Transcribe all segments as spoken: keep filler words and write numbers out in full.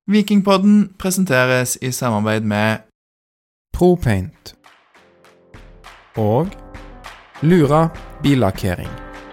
Vikingpodden presenteres i samarbeid med ProPaint og Lura billakkering.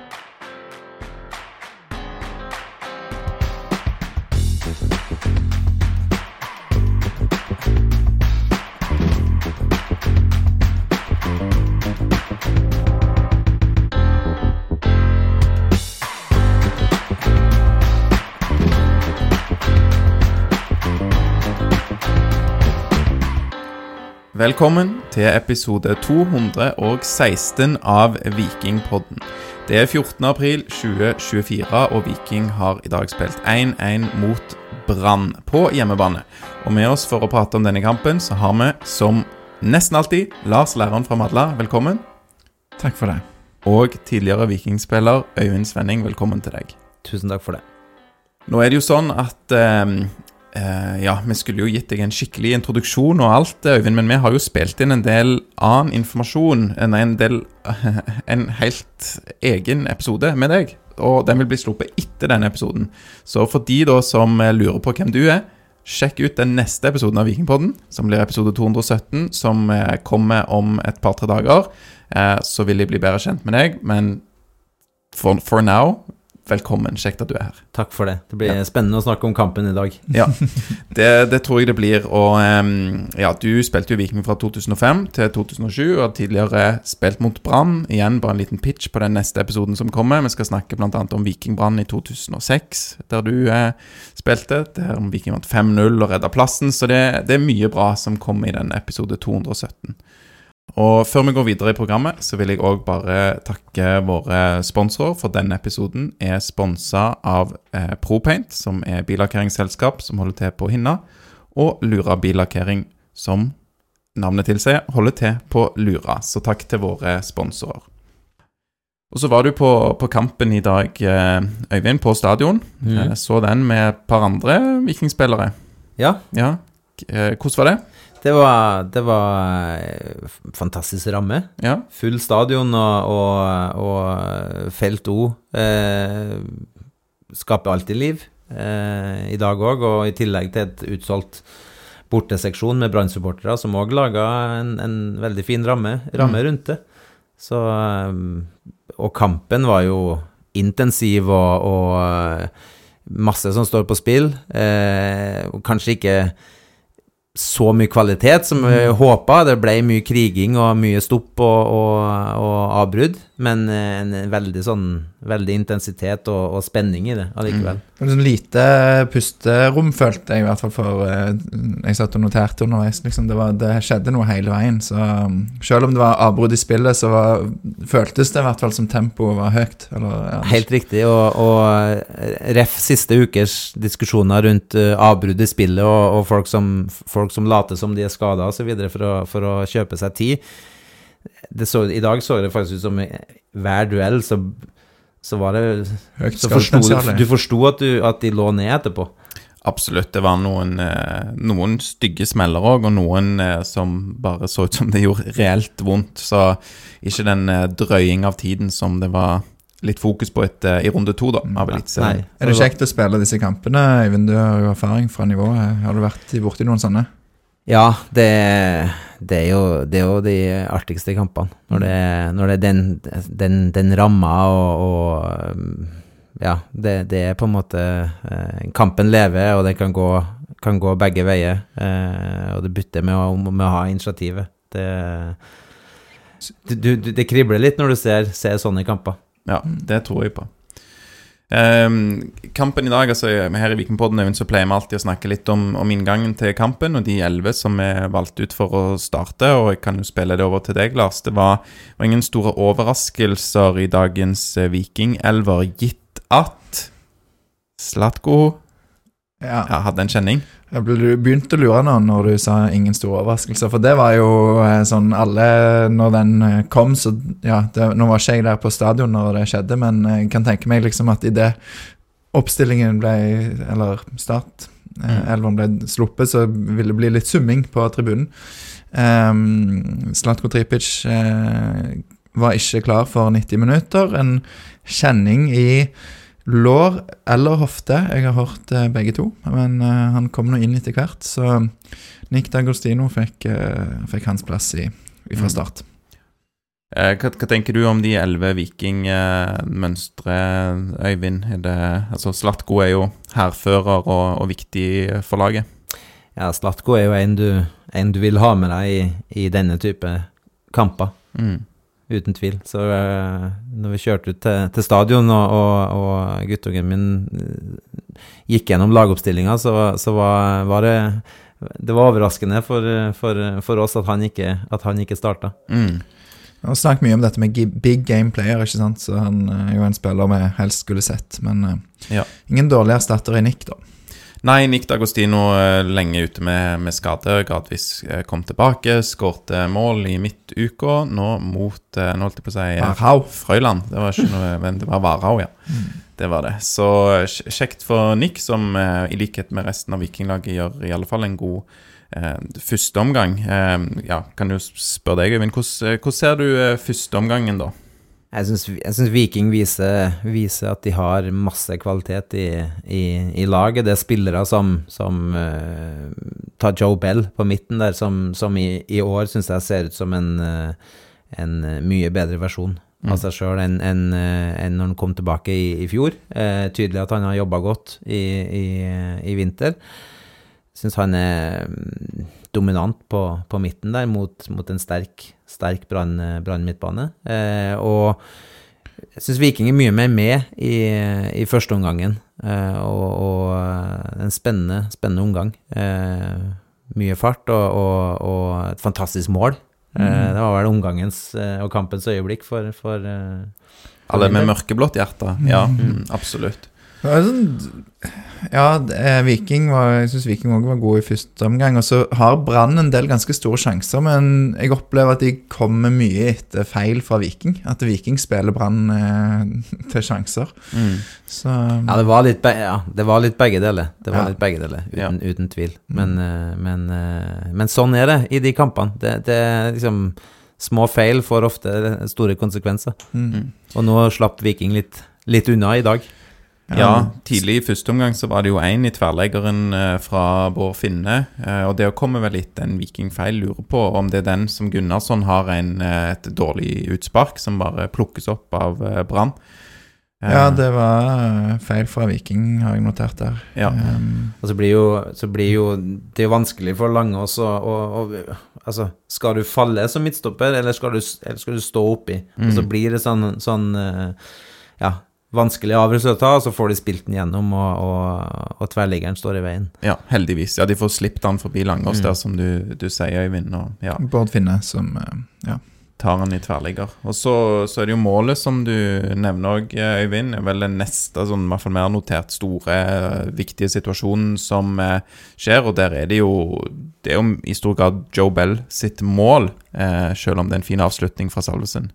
Velkommen til episode to hundre og seksten av Vikingpodden. Det er fjortende april tjue tjuefire, og Viking har i dag spilt en en mot Brann på hjemmebane. Og med oss for å prate om denne kampen så har vi, som nesten alltid, Lars Læron fra Madla. Velkommen. Takk for det. Og tidligere vikingspiller Øyvind Svenning, velkommen til deg. Tusen takk for det. Nå er det jo sånn at... Eh, Uh, ja, vi skulle jo gitt deg en skikkelig introduksjon og alt, Øyvind, men vi har jo spilt inn en del annen informasjon, en, en del, uh, en helt egen episode med deg, og den vil bli sluppet etter denne episoden. Så for de da som lurer på hvem du er, sjekk ut den neste episoden av Vikingpodden, som blir episode to hundre og sytten, som uh, kommer om et par-tre dager. Uh, så vil jeg bli bedre kjent med deg, men for, for now... Velkommen, kjekt at du er her. Takk for det. Det blir ja. spennende å snakke om kampen i dag. Ja, det, det tror jeg det blir. Og um, ja, du spilte jo Viking fra to tusen og fem til to tusen og sju, og har tidligere spilt mot Brann. Igjen, bare en liten pitch på den neste episoden som kommer. Vi skal snakke blant annet om Viking Brann i to tusen og seks, der du eh, spilte. Der Viking vant fem null og reddet plassen, så det, det er mye bra som kommer i den episode to hundre og sytten. Og før vi går videre i programmet, så vil jeg også bare takke våre sponsorer, for denne episoden er sponset av eh, ProPaint, som er billakkeringsselskap som holder til på Hinna, og Lura billakkering, som navnet tilsier, holder til på Lura. Så takk til våre sponsorer. Og så var du på, på kampen i dag, eh, Øyvind, på stadion. Mm. Eh, så den med et par andre vikingspillere. Ja. Ja. Eh, hvordan var det? Det var, det var fantastisk ramme. Ja. Full stadion og, og, og felt O eh, skaper alltid liv eh, i dag også, og i tillegg til et utsolgt borteseksjon med Brann-supportere som også laget en, en veldig fin ramme, ramme rundt det. Så, og kampen var jo intensiv og, og masse som står på spill. Eh, og kanskje ikke så mye kvalitet som vi håpet. Det ble mye kriging og mye stopp og, og, og avbrudd, men en veldig sånn veldig intensitet og, og spenning i det allikevel. Mm. Det var sånn lite pusterom følte jeg i hvert fall, for jeg satt og noterte underveis, liksom. det, var, det skjedde noe hele veien, så selv om det var avbrudd i spillet, så var, føltes det i hvert fall som tempoet var høyt. Eller, ja. Helt riktig, og, og ref siste ukers diskusjoner rundt uh, avbrudd i spillet og, og folk, som, folk som later som de er skadet og så videre for å, for å kjøpe seg tid. Det så, i dag så det faktisk ut som hver duell så så var det så forstod, du forstod at, du, at de lå ned etterpå. Absolutt, det var noen, noen stygge smeller også, og noen som bare så ut som det gjorde reelt vondt, så ikke den drøying av tiden som det var litt fokus på et, i runde to da, av elitserien. Er det kjekt å spille disse kampene, Eivind? Du har jo erfaring fra nivået. Har du vært borti noen sånne? Ja, det, det, er jo, det er jo de artigste kampene. Når det, når det er den, den, den ramma og, og ja, det, det er på en måte eh, kampen lever, og det kan gå, kan gå begge veier, eh, og det bytter med å, med å ha initiativet. Det, du, du, det kribler litt når du ser, ser sånne kamper. Ja, det tror jeg på. Um, kampen i dag, altså her i Vikingpodden så pleier vi alltid å snakke litt om, om inngangen til kampen og de elleve som er valgt ut for å starte, og jeg kan jo spille det over til deg, Lars. Det var, var ingen store overraskelser i dagens Viking-elver, gitt at Zlatko ja. Ja, hadde en kjenning. Jeg begynte å lure nå når du sa ingen store overraskelser, for det var jo sånn alle, når den kom, så ja, det, nå var ikke jeg der på stadion når det skjedde, men jeg kan tenke meg liksom at i det oppstillingen ble, eller start, mm. elveren ble sluppet, så ville det bli litt summing på tribunen. Um, Zlatko Tripic uh, var ikke klar for nitti minutter, en kjenning i lår eller hofte. Jeg har hørt uh, begge to, men uh, han kom nå inn etter hvert, så Nick D'Agostino fikk, uh, fikk hans plass i, i fra start. Eh, hva, hva tenker du om de elleve vikingmønstre, Øyvind? Er det, altså, Zlatko er jo herfører og, og viktig for laget. Ja, Zlatko er jo en du, en du vil ha med deg i, i denne type kamper. Mm. Uten tvil. Så uh, når vi kjørte ut til, til stadion, og, og, og guttungen min gikk gjennom lagoppstillinga, så, så var, var det det var overraskende for, for, for oss at han ikke, at han ikke startet. Mm. Vi har snakket mye om dette med big game player, ikke sant? Så han er jo en spiller vi helst skulle sett, men uh, ja. Ingen dårlig erstatter i Nick da. Nei, Nick D'Agostino lenge ute med, med skade, gradvis kom tilbake, skårte mål i midtuka, nå mot, nå holdt jeg på å si, Varhau. Frøyland. Det var ikke noe, men det var Varhau, ja. Mm. Det var det. Så kjekt for Nick, som i likhet med resten av Vikinglaget gjør i alle fall en god eh, første omgang. Eh, ja, kan du spørre deg, Øyvind, hvordan, hvordan ser du eh, første omgangen da? Jeg synes, jeg synes Viking viser, viser at de har masse kvalitet i, i, i laget. Det er spillere som, som uh, tar Joe Bell på midten der, som, som i, i år synes jeg ser ut som en, uh, en mye bedre versjon mm. av seg selv enn en, en når han kom tilbake i, i fjor. Uh, tydelig at han har jobbet godt i, i, i vinter. Jeg synes han er um, dominant på, på midten der mot, mot en sterk, sterk brann, brann midtbane. Eh, og jeg synes Viking er mye mer med i, i første omgangen, eh, og, og en spennende, spennende omgang. Eh, mye fart og, og, og et fantastisk mål. Eh, mm. Det var vel omgangens og kampens øyeblikk for, for, for alle med mørkeblått hjerte, ja, mm. absolutt. Det var sånn, ja, Viking var, jeg synes Viking også var god i første omgang, og så har Brann en del ganske store sjanser, men jeg opplever at de kommer mye etter feil fra Viking, at Viking spiller Brann eh, til sjanser. Mm. Så, ja, det var litt, be- ja, det var litt begge deler, det var ja. litt begge deler, uten, ja. uten tvil. Men, mm. men, men sånn er det i de kampene. Det, det er liksom, små feil får ofte store konsekvenser. Mm. Og nå slapp Viking litt, litt unna i dag. Ja, tidlig i første omgang så var det jo en i tverrleggeren eh, fra Bård Finne, eh, og det kommer vel litt en vikingfeil, lurer på om det er den som Gunnarsson har en, eh, et dårlig utspark som bare plukkes opp av eh, Brann. Eh, ja, det var feil fra Viking, har jeg notert der. Ja. Um, og så blir, jo, så blir jo det er jo vanskelig for Lange også, og, og, altså, skal du falle som midtstopper, eller skal du, eller skal du stå oppi? Mm. Og så blir det sånn, sånn uh, ja, vanskelig avgjørelse å ta, og så får de spilt den gjennom, og, og, og tverrliggeren står i veien. Ja, heldigvis. Ja, de får slippet den forbi Langås mm. der, som du, du sier, Øyvind. Og, ja. Bård Finne som, ja. tar han i tverrligger. Og så, så er det jo målet som du nevner også, Øyvind, er vel den neste, sånn, i hvert fall mer notert, store, viktige situasjonen som eh, skjer, og der er det jo, det er jo i stor grad Joe Bell sitt mål, eh, selv om det er en fin avslutning fra Salvesen.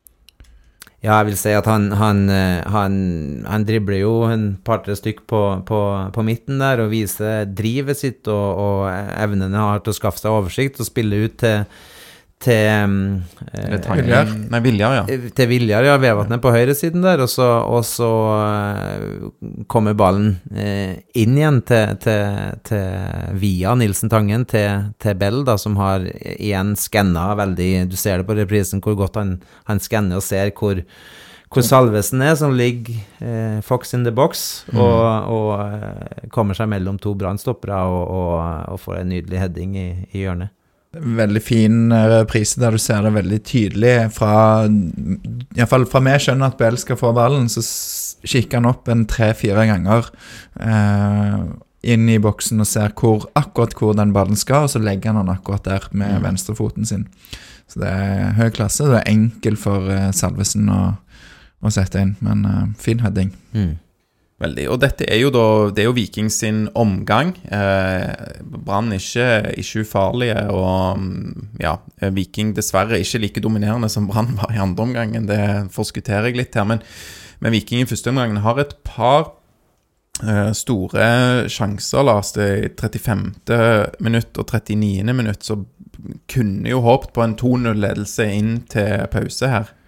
Ja, jeg vil si at han, han, han, han dribler jo en par-tre stykk på, på, på midten der, og viser drivet sitt og, og evnene har til å skaffe seg oversikt og spille ut til til eh, Viljar. Nei, Viljar, ja. Til Viljar, ja, Vevatnet på høyre siden der, og så, og så eh, kommer ballen eh, inn igjen til, til, til via Nilsen Tangen til, til Bell, da, som har igjen skannet veldig, du ser det på reprisen hvor godt han, han skanner og ser hvor, hvor Salvesen er, som ligger eh, Fox in the box, mm. og, og eh, kommer seg mellom to brannstoppere og, og, og får en nydelig heading i, i hjørnet. Veldig fin reprise der du ser det veldig tydelig fra, i hvert fall fra meg skjønner at Bell skal få ballen, så kikker han opp en tre-fire ganger eh, inn i boksen og ser hvor, akkurat hvor den ballen skal, og så legger han den akkurat der med mm. venstrefoten sin. Så det er høy klasse, det er enkel for eh, Salvesen å, å sette inn, men eh, fin heading. Mm. Veldig, og dette er jo da, det er jo Viking sin omgang. Eh, Brann ikke, ikke ufarlige, og ja, Viking dessverre ikke like dominerende som Brann var i andre omgangen. Det forskutterer jeg litt her, men, men Viking i første omgangen har et par eh, store sjanser, Lars. Det i trettifemte minutt og trettiniende minutt, så kunne jo håpet på en to null-ledelse inn til pause her.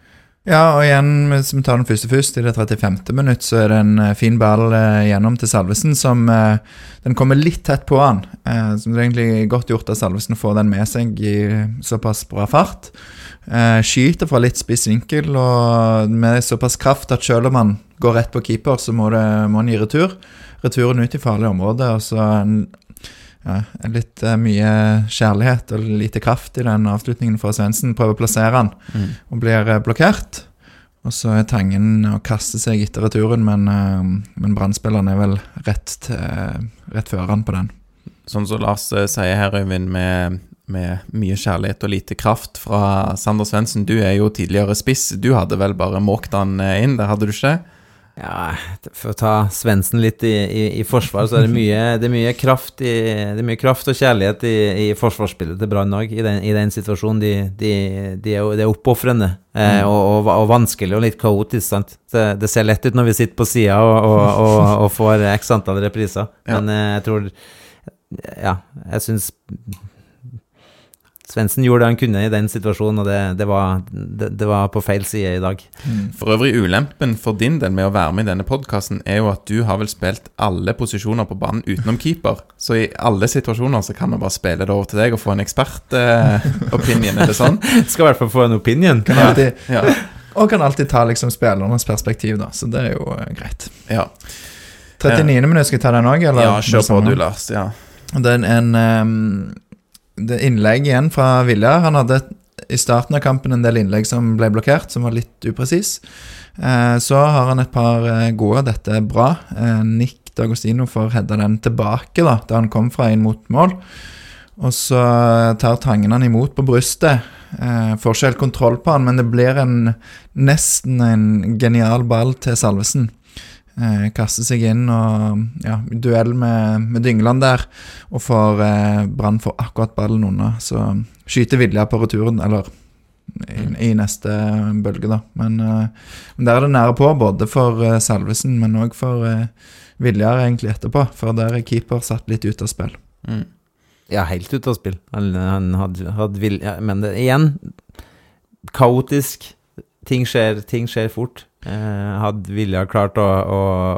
Ja, og igjen, hvis vi tar den første først, i det trettifemte minutt, så er det en eh, fin ball eh, gjennom til Salvesen, som eh, den kommer litt tett på han. Eh, som det er egentlig godt gjort av Salvesen å få den med seg i såpass bra fart. Eh, skyter fra litt spiss vinkel, og med såpass kraft at selv om han går rett på keeper, så må, det, må han gi retur. Returen ut i farlige områder, og så en, ja, litt uh, mye kjærlighet og lite kraft i den avslutningen fra Svendsen. Prøver å plassere han, mm. og blir uh, blokkert. Og så er Tangen å kaste seg etter returen, men, uh, men Brannspilleren er vel rett, uh, rett før han på den. Sånn som Lars uh, sier her, Øyvind, med, med mye kjærlighet og lite kraft fra Sander Svendsen. Du er jo tidligere spiss. Du hadde vel bare måkt han uh, inn, der hadde du ikke? Ja, for å ta Svendsen litt i, i, i forsvar, så er det mye, det er mye kraft i, det er mye kraft og kjærlighet i, i forsvarsspillet til Brann også, i den, i den situasjonen. De, de, de er, det er oppoffrende eh, og, og, og vanskelig og litt kaotisk, sant? Det, det ser lett ut når vi sitter på siden og, og, og, og får x antall repriser, ja. Men eh, jeg tror, ja, jeg synes Svendsen gjorde det han kunne i den situasjonen, og det, det, var, det, det var på feil side i dag. Mm. For øvrig, ulempen for din del med å være med i denne podcasten er jo at du har vel spilt alle posisjoner på banen utenom keeper. Så i alle situasjoner så kan vi bare spille det over til deg og få en ekspert-opinion, eh, er det sånn? Skal i hvert fall få en opinion. Kan alltid, ja. Og kan alltid ta liksom spillernes perspektiv da, så det er jo uh, greit. Ja. trettionionde minutt, skal jeg ta den også, eller? Ja, kjør på du, Lars, ja. Det er en... Um, det innlegg igjen fra Viljar. Han hadde i starten av kampen en del innlegg som ble blokkert, som var litt upresis. Eh, så har han et par gode, dette er bra. Eh, Nick D'Agostino får hedda den tilbake da, da han kom fra inn mot mål. Og så tar Tangen han imot på brystet. Eh, får ikke helt kontroll på han, men det blir en, nesten en genial ball til Salvesen. Eh, kaster seg inn og ja, duell med, med Dyngeland der, og får eh, Brann for akkurat ballen unna, så skyter Vilja på returen, eller i, i neste bølge da, men, eh, men der er det nære på, både for eh, Salvesen, men også for eh, Vilja egentlig etterpå, for der er keeper satt litt ut av spill. Mm. Ja, helt ut av spill. Han, han hadde, hadde Vilja, men det, igjen, kaotisk, ting skjer, ting skjer fort. Eh, hadde Vilja klart å, å,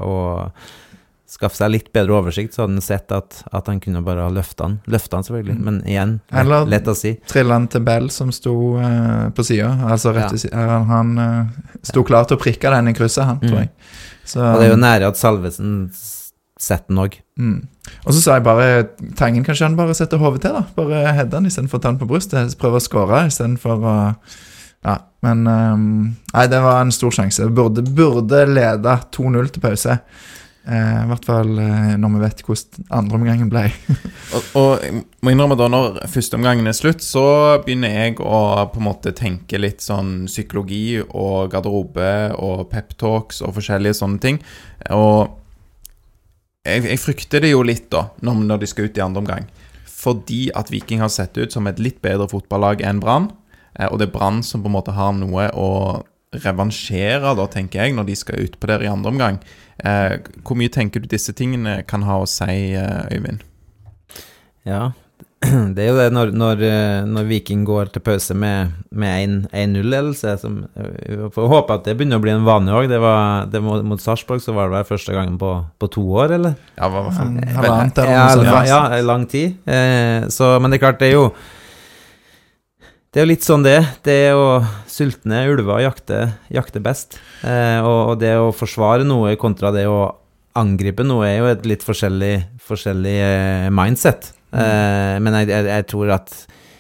å skaffe seg litt bedre oversikt, så hadde han sett at, at han kunne bare ha løftet han. Løftet han selvfølgelig, men igjen, eller lett å si. Trille han til Bell som sto eh, på siden, altså rett til siden. Han, han eh, sto klar til å prikke den i krysset, han, tror jeg. Så, og det er jo nære at Salvesen setter den også. Mm. Og så sa jeg bare, Tangen kanskje han bare setter hovedet til da, bare hedde han i stedet for å ta den på brystet, prøve å skåre i stedet for å... Ja, men um, nei, det var en stor sjanse. Burde, burde lede to null til pause. Eh, I hvert fall eh, når vi vet hvordan andre omgangen ble. og, og jeg må innrømme da, når første omgangen er slutt, så begynner jeg å på en måte tenke litt sånn psykologi og garderobe og pep-talks og forskjellige sånne ting. Og jeg, jeg frykter det jo litt da, når, når de skal ut i andre omgang. Fordi at Viking har sett ut som et litt bedre fotballag enn Brann. Og det er Brann som på en måte har noe å revansjere da, tenker jeg, når de skal ut på der i andre omgang. Eh, hvor mye tenker du disse tingene kan ha å si, Øyvind? Ja, det er jo det når, når, når Viking går til pause med, med en null-ledelse, som jeg får håpe at det begynner å bli en vane også. Det var, det mot, mot Sarpsborg så var det vel første gangen på, på to år, eller? Ja, hva var det? Ja, ja, ja, lang tid. Eh, så, men det er klart, det er jo Det er jo litt sånn det, det er å sultne ulver jakte, jakte best, eh, og, og det å forsvare noe kontra det å angripe noe er jo et litt forskjellig, forskjellig eh, mindset, eh, men jeg, jeg, jeg tror at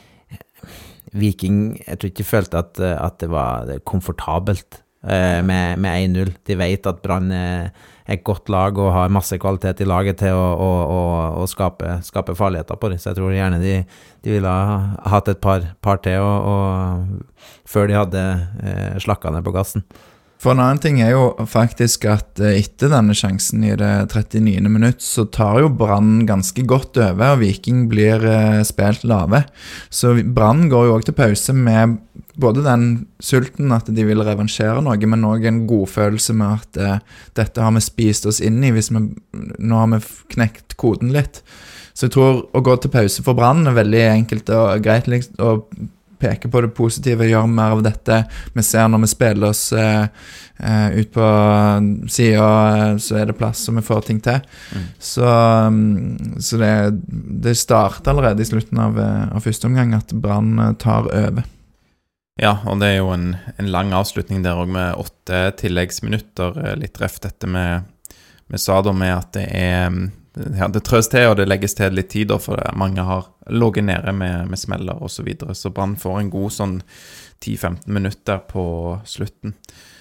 Viking, jeg tror ikke følte at, at det var komfortabelt eh, med, med en null. De vet at Brann er et godt lag og har masse kvalitet i laget til å, å, å, å skape, skape farligheter på det, så jeg tror gjerne de, de ville ha hatt et par, par til og, og, før de hadde eh, slakket ned på gassen. For en annen ting er jo faktisk at etter denne sjansen i det trettionionde minutt, så tar jo Brann ganske godt over, og Viking blir eh, spilt lave. Så Brann går jo også til pause med både den sulten at de vil revansjere noe, men også en god følelse med at eh, dette har vi spist oss inn i, hvis vi, nå har vi knekt koden litt. Så jeg tror å gå til pause for Brann er veldig enkelt og greit, liksom, og peker på det positive, gjør mer av dette. Vi ser når vi spiller oss eh, eh, ut på siden, så er det plass og vi får ting til. Mm. Så, så det, det starter allerede i slutten av, av første omgang at Brann tar over. Ja, og det er jo en, en lang avslutning der også med åtte tilleggsminutter, litt reft dette med, med Sado med at det er... Ja, det trøs til, og det legges til litt tid, for mange har logget nede med, med smeller og så videre, så Brann får en god sånn ti til femten minutter på slutten.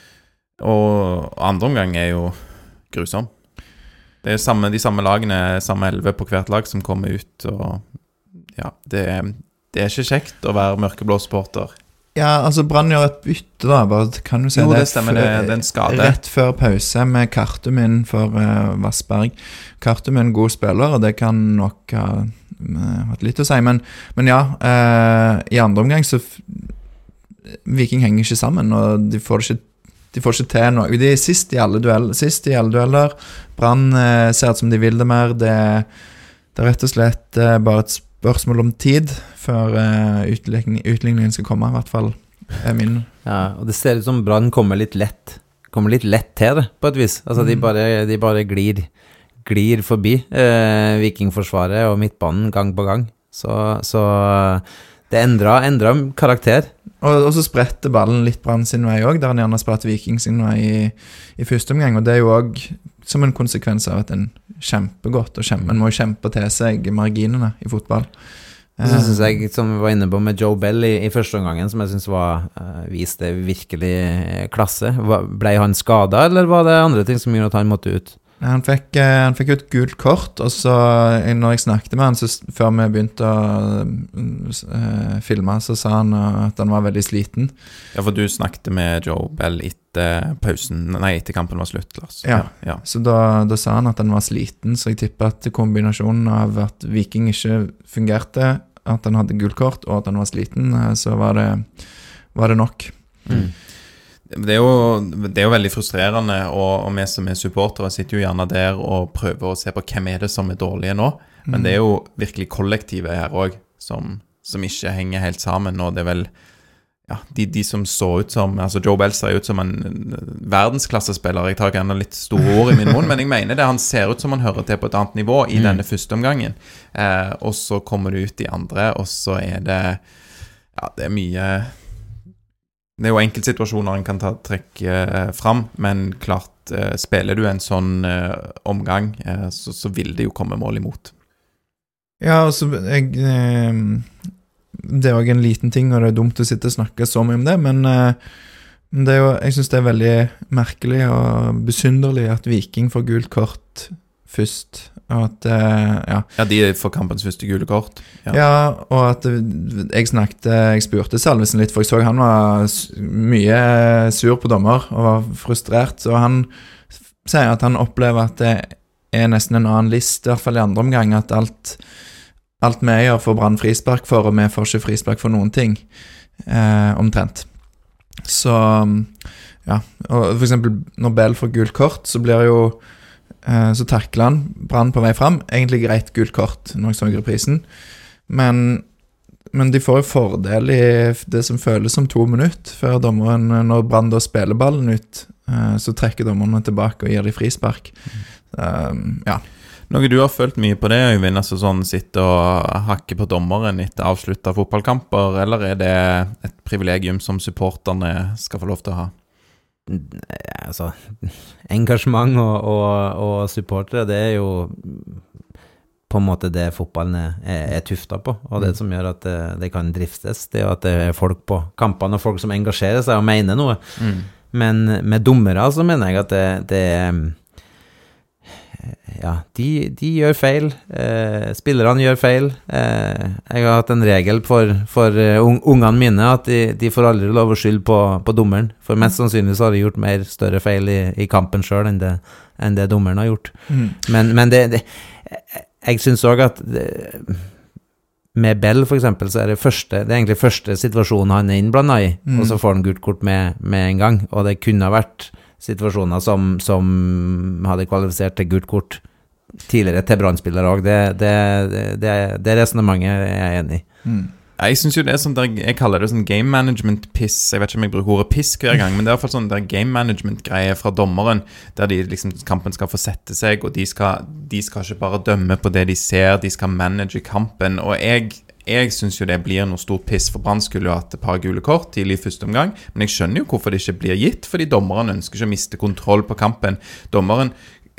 Og andre omgang er jo grusom. Det er samme, de samme lagene, samme elleve på hvert lag som kommer ut, og ja, det, det er ikke kjekt å være mørkeblå supporter. Ja, altså Brann gjør et bytte da, bare kan du si jo, det, det stemmer, det, det er en skade. Rett før pause med Kartum inn for uh, Vassberg. Kartum er en god spiller, og det kan nok ha uh, hatt litt å si, men, men ja, uh, i andre omgang så f- Viking henger ikke sammen, og de får ikke, de får ikke til noe. De er sist i alle dueller, sist i alle dueller. Brann uh, ser ut som de vil det mer, det, det er rett og slett uh, bare et spørsmål om tid før uh, utligning, utligningen skal komme, i hvert fall er min. Ja, og det ser ut som Brann kommer litt lett, kommer litt lett til det, på et vis. Altså, mm. de, bare, de bare glir, glir forbi eh, Vikingforsvaret og midtbanen gang på gang. Så, så det endrer, endrer karakter. Og, og så spretter ballen litt Brann sin vei også, der han gjerne spretter Viking sin vei i, i første omgang, og det er jo også som en konsekvens av at en kjempegodt, og kjempe, en må jo kjempe til seg marginene i fotball. Så synes jeg, som vi var inne på med Joe Bell i, i første omgangen, som jeg synes var, uh, viste virkelig klasse. Var, ble han skadet, eller var det andre ting som gjorde at han måtte ut? Han fikk, han fikk ut gult kort, og så når jeg snakket med han, så før vi begynte å uh, filme, så sa han at han var veldig sliten. Ja, for du snakket med Joe Bell etter pausen, nei, etter kampen var slutt, Lars. Ja, ja. Så da, da sa han at han var sliten, så jeg tipper at kombinasjonen av at Viking ikke fungerte, at han hadde gult kort, og at han var sliten, så var det, var det nok. Mm. Det er, jo, det er jo veldig frustrerende, og, og vi som er supportere sitter jo gjerne der og prøver å se på hvem er det som er dårlige nå, men mm. det er jo virkelig kollektivet her også, som, som ikke henger helt sammen, og det er vel ja, de, de som så ut som, altså Joe Bell ser ut som en verdensklassespiller, jeg tar gjerne litt store ord i min munn, men jeg mener det, han ser ut som han hører til på et annet nivå i mm. denne første omgangen, eh, og så kommer det ut i andre, og så er det, ja, det er mye... Det er jo enkeltsituasjoner en kan ta trekk eh, fram, men klart, eh, spiller du en sånn eh, omgang, eh, så, så vil det jo komme mål imot. Ja, altså, jeg, eh, det er jo en liten ting, og det er dumt å sitte og snakke så mye om det, men eh, det er jo, jeg synes det er veldig merkelig og besynderlig at Viking får gult kort først, og at, uh, ja. Ja, de får kampens første gule kort. Ja, ja og at jeg snakket, jeg spurte Salvesen litt, for jeg så han var mye sur på dommer, og var frustrert, og han sier at han opplever at det er nesten en annen list, i hvert fall i andre omgang, at alt, alt vi gjør får Brann frispark for, og vi får ikke frispark for noen ting, eh, omtrent. Så, ja, og for eksempel når Bell får gult kort, så blir det jo så takler han Brann på vei fram, egentlig greit gult kort når jeg så reprisen, men, men de får jo fordel i det som føles som to minutter før dommeren, når Brann da spiller ballen ut, så trekker dommerne tilbake og gir de frispark. Um, ja. Noe du har følt mye på det, Øyvind, altså sånn sitte og hakke på dommeren etter avsluttet fotballkamper, eller er det et privilegium som supporterne skal få lov til å ha? Altså, engasjement og, og, og supportere, det er jo på en måte det fotballen er, er tuftet på, og det som gjør at det, det kan driftes, det er at det er folk på kampene, og folk som engasjerer seg og mener noe. Mm. Men med dommere så mener jeg at det, det ja, de, de gjør feil, eh, spillerne gjør feil. Eh, jeg har hatt en regel for, for uh, ungene mine at de, de får aldri lov å skylde på, på dommeren, for mest sannsynlig så har de gjort mer større feil i, i kampen selv enn det, enn det dommeren har gjort. Mm. Men, men det, det, jeg synes også at det, med Bell for eksempel, så er det første, det er egentlig første situasjonen han er innblandet i, mm. og så får han gult kort med, med en gang, og det kunne ha vært situasjoner som, som hadde kvalifisert til gult kort tidligere til Brann-spillere også. Det, det, det, det resonemanget er jeg enig i. Mm. Jeg synes jo det er sånn der, jeg kaller det sånn game management-piss. Jeg vet ikke om jeg bruker ordet piss hver gang, men det er i hvert fall sånn der game management-greie fra dommeren, der de liksom, kampen skal få sette seg, og de skal, de skal ikke bare dømme på det de ser, de skal manage kampen, og jeg, jeg synes jo det blir noe stort piss, for Brann skulle jo hatt et par gule kort tidlig i første omgang, men jeg skjønner jo hvorfor det ikke blir gitt, fordi dommeren ønsker ikke å miste kontroll på kampen. Dommeren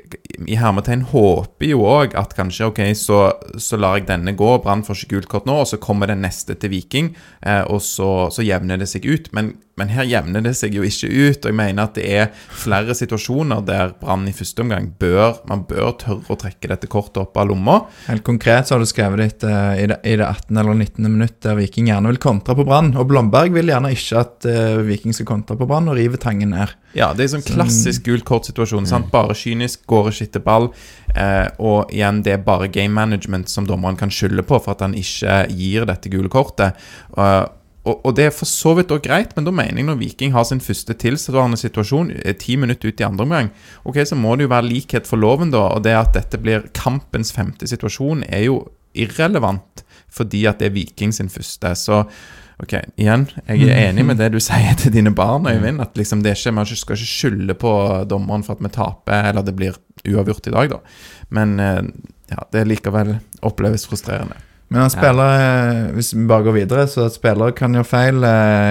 i hermetegn håper jo også at kanskje, ok, så, så lar jeg denne gå, Brann får ikke gult kort nå, og så kommer den neste til Viking, eh, og så, så jevner det seg ut. Men, men her jevner det seg jo ikke ut, og jeg mener at det er flere situasjoner der Brann i første omgang bør, man bør tørre å trekke dette kortet opp av lomma. Helt konkret så har du skrevet ditt uh, i, det, i det attende eller nittende minutt der Viking gjerne vil kontra på Brann, og Blomberg vil gjerne ikke at uh, Viking skal kontra på Brann og rive tangen ned. Ja, det er sånn klassisk gult kort-situasjon, sant? Bare kynisk, går og skitter ball, eh, og igjen, det er bare game management som dommeren kan skylde på for at han ikke gir dette gule kortet. Uh, og, og det er for så vidt også greit, men da mener jeg når Viking har sin første tilsvarende situasjon, ti minutter ut i andre omgang, ok, så må det jo være likhet for loven da, og det at dette blir kampens femte situasjon er jo irrelevant, fordi at det er Viking sin første, så ok, igjen, jeg er enig med det du sier til dine barn, Øyvind, at liksom det er ikke, man skal ikke skylde på dommeren for at vi taper, eller det blir uavgjort i dag da. Men ja, det likevel oppleves frustrerende. Men han spiller, ja. Hvis vi bare går videre, så at spillere kan gjøre feil.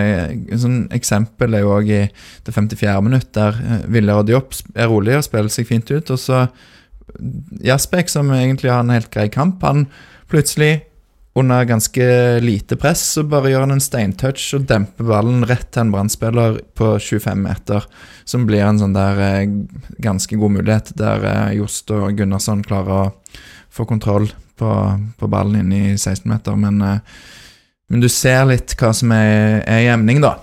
En sånn eksempel er jo også i det femtifjerde minutt, der Villar og Diop er rolig og spiller seg fint ut, og så Jasbek, som egentlig har en helt grei kamp, han plutselig under ganske lite press, så bare gjør han en steintouch og demper ballen rett til en Brann-spiller på tjuefem meter, som blir en sånn der eh, ganske god mulighet, der eh, Just og Gunnarsson klarer å få kontroll på, på ballen inne i seksten meter, men, eh, men du ser litt hva som er, er i emning da.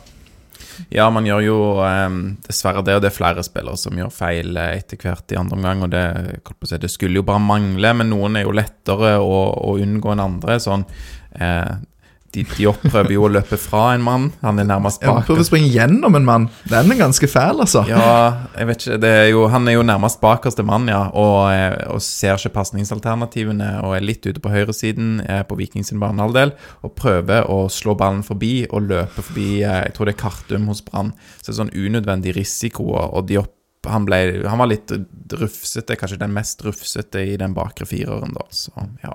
Ja, man gjør jo um, dessverre det, og det er flere spillere som gjør feil etter hvert i andre omgang, og det, det skulle jo bare mangle, men noen er jo lettere å, å unngå enn andre, sånn, eh, de, de opprøver jo å løpe fra en mann, han er nærmest bak. Jeg prøver å springe gjennom en mann, den er ganske fæl altså. Ja, jeg vet ikke, det er jo, han er jo nærmest bakerste mann, ja, og, og ser ikke passningsalternativene, og er litt ute på høyresiden eh, på Viking sin banehalvdel, og prøver å slå ballen forbi, og løpe forbi, eh, jeg tror det er Kartum hos Brann, så det er sånn unødvendig risiko, og de opp, han, ble, han var litt rufsete, kanskje den mest rufsete i den bakre fireren da, så ja.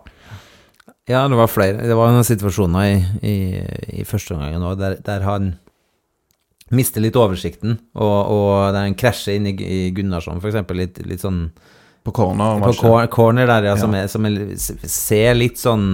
Ja, det var flere, det var noen situasjoner i, i, i første omgangen også, der, der han mister litt oversikten, og, og der han krasjer inn i, i Gunnarsson, for eksempel, litt, litt sånn på corner, på cor corner der, ja, ja. Som, er, som er, ser litt sånn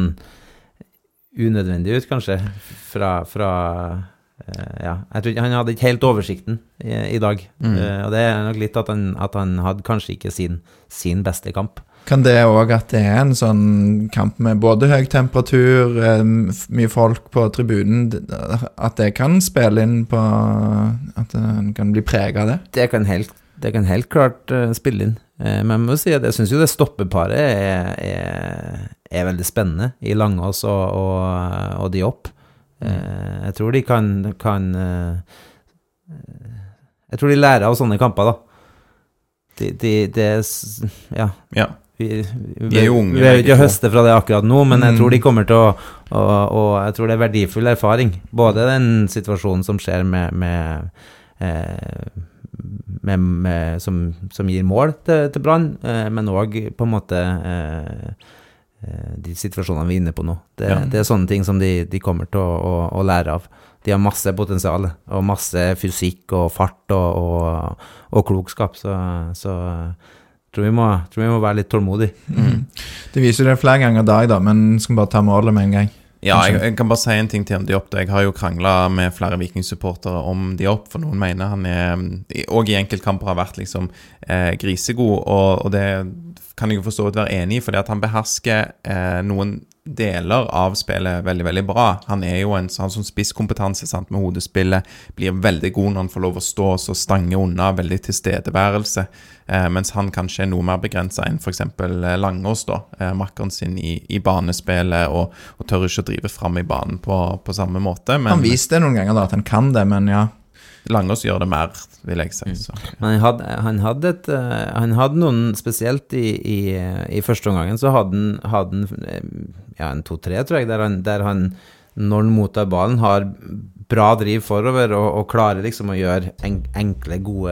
unødvendig ut, kanskje, fra, fra uh, ja, jeg tror ikke, han hadde ikke helt oversikten i, i dag, mm. uh, og det er nok litt at han, at han hadde kanskje ikke sin, sin beste kamp. Kan det også at det er en sånn kamp med både høy temperatur, mye folk på tribunen, at det kan spille inn på at den kan bli preget av det? Det kan helt, det kan helt klart uh, spille inn. Uh, men jeg må si at jeg synes jo det stoppeparet er, er, er veldig spennende i Langås og, og, og Diop. Uh, jeg tror de kan, kan uh, jeg tror de lærer av sånne kamper da. De, de, det er, ja. Ja. Vi, vi, vi er jo unge. Vi er ikke å høste fra det akkurat nå, men jeg tror de kommer til å, og, og jeg tror det er verdifull erfaring. Både den situasjonen som skjer med, med, eh, med, med som, som gir mål til, til Brann, eh, men også på en måte eh, de situasjonene vi er inne på nå. Det, ja. Det er sånne ting som de, de kommer til å, å, å lære av. De har masse potensial, og masse fysikk og fart og, og, og klokskap, så... så tror vi må, tror vi må være litt tålmodig. Mm. Det viser det flere ganger i dag da, men skal bare ta målet med en gang. Ja, jeg, jeg kan bare si en ting til om Diop. Jeg har jo kranglet med flere Viking-supportere om Diop, for noen mener han er, og i enkeltkamper har vært liksom eh, grisegod, og, og det kan jeg jo forstå å være enig i, fordi at han behersker eh, noen deler av spillet veldig, veldig bra. Han er jo en sånn som spisskompetanse, sant, med hodespillet, blir veldig god når han får lov å stå så stange unna, veldig tilstedeværelse, eh, mens han kanskje er noe mer begrenset enn for eksempel Langås da, eh, makkeren sin i, i banespillet, og, og tør ikke å drive frem i banen på, på samme måte. Men, han viste det noen ganger da, at han kan det, men ja. Langås gjør det mer, vil jeg si. Så. Men han hadde, han, hadde et, han hadde noen, spesielt i, i, i første omgangen, så hadde han, hadde han ja, en to-tre, tror jeg, der han, der han når han mottar ballen, har bra driv forover og, og klarer liksom å gjøre en, enkle, gode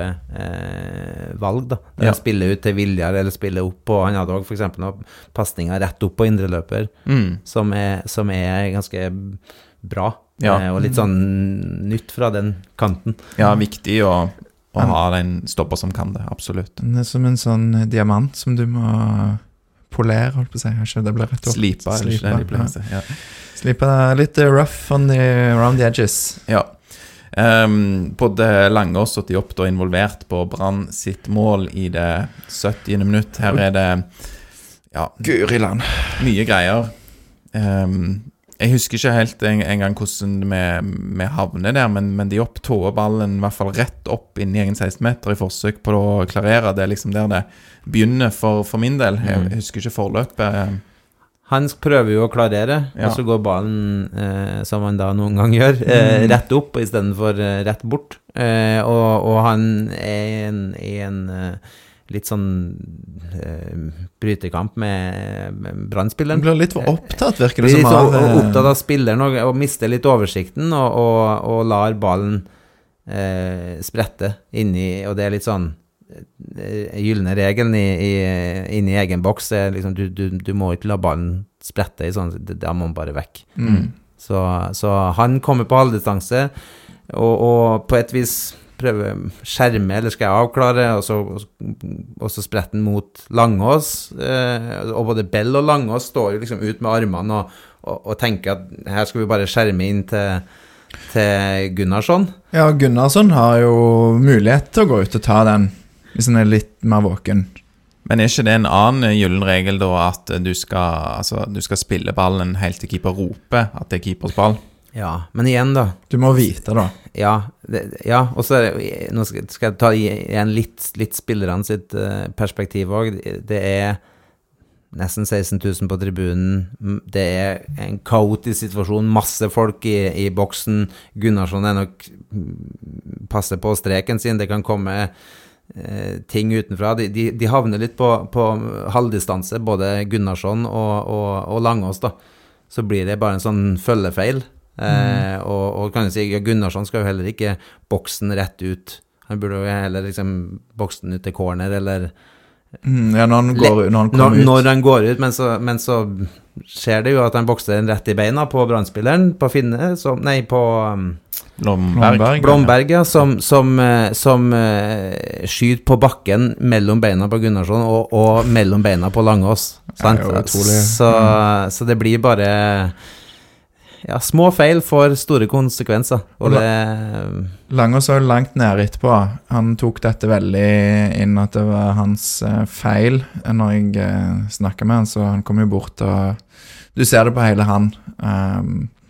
eh, valg da. Der Ja. han spiller ut til Viljar eller spiller opp på, han hadde også for eksempel noen passninger rett opp på indre løper, Mm. som, er, som er ganske bra, Ja. eh, og litt sånn nytt fra den kanten. Ja, viktig å, å ha en stopper som kan det, absolutt. Det er som en sånn diamant som du må polere, holdt på å si. Ikke, det blir rett opp. Slipa, er det ikke det de pleier å si? Ja. Slipa litt eh, rough on the, around the edges. Ja. Um, både Langås og Diop da involvert på Brann sitt mål i det syttiende minutt. Her er det ja, Guri land. mye greier. Um, jeg husker ikke helt en, en gang hvordan vi, vi havner der, men, men Diop tåer ballen i hvert fall rett opp inn i egen seksten meter i forsøk på å klarere. Det er liksom der det begynner for, for min del. Jeg husker ikke forløpet. Han prøver jo å klarere, Ja. og så går ballen, eh, som han da noen gang gjør, eh, rett opp i stedet for eh, rett bort. Eh, og, og han er i en, i en eh, litt sånn eh, brytekamp med, med Han Brann-spilleren. blir litt for opptatt, virker det Blir litt som. o- av, eh, opptatt av spilleren og, og mister litt oversikten, og, og, og lar ballen eh, sprette inni, og det er litt sånn eh, gylne regelen i, i, inni egen boks er liksom, du, du, du må ikke la ballen sprette i sånn, da må man bare vekk. Mm. Så, så han kommer på halvdistanse, og, og på et vis prøver skjerme, eller skal jeg avklare, og så, og så spretter han mot Langås, eh, og både Bell og Langås står jo liksom ut med armene og, og, og tenker at her skal vi bare skjerme inn til, til Gunnarsson. Ja, Gunnarsson har jo mulighet til å gå ut og ta den, hvis han er litt mer våken. Men er ikke det en annen gyllen regel da, at du skal, altså, du skal spille ballen helt til keeper roper at det er keepers ball? Ja, men igjen da, Du må vite da. ja, det, ja, og så er det, nå skal, skal jeg ta igjen litt, litt spillerne sitt eh, perspektiv også. Det er nesten seksten tusen på tribunen, det er en kaotisk situasjon, masse folk i, i boksen. Gunnarsson er nok passer på streken sin, det kan komme eh, ting utenfra. De, de, de havner litt på, på halvdistanse, både Gunnarsson og, og, og Langås da. Så blir det bare en sånn følgefeil. Eh, og, og kan jeg si, ja, Gunnarsson skal jo heller ikke boksen rett ut. Han burde jo heller liksom boksen ut til corner, eller Mm, ja, når han, går, når han når, kommer ut. når han går ut, men så, men så skjer det jo at han bokser den rett i beina på Brannspilleren, på Finne, som, nei, på um, Blomberg. Blomberg. Blomberg, ja, som, som, eh, som uh, skyter på bakken mellom beina på Gunnarsson og, og mellom beina på Langås. Sant? Ja, det er jo utrolig. Så, så det blir bare ja, små feil får store konsekvenser. Og det Langås var jo langt nede etterpå. Han tok dette veldig inn at det var hans eh, feil. Når jeg eh, snakket med han, så han kom jo bort og du ser det på hele han. Um,